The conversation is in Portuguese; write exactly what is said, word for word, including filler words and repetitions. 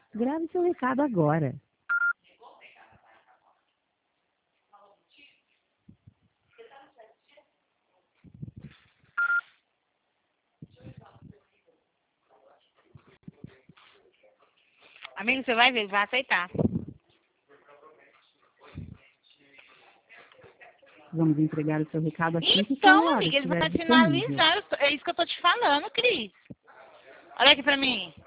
Grave seu recado agora. Amigo, você vai ver, ele vai aceitar. Vamos entregar o seu recado assim que Então, sua hora amiga, ele estiver vai disponível. finalizar. É isso que eu tô te falando, Cris. Olha aqui pra mim.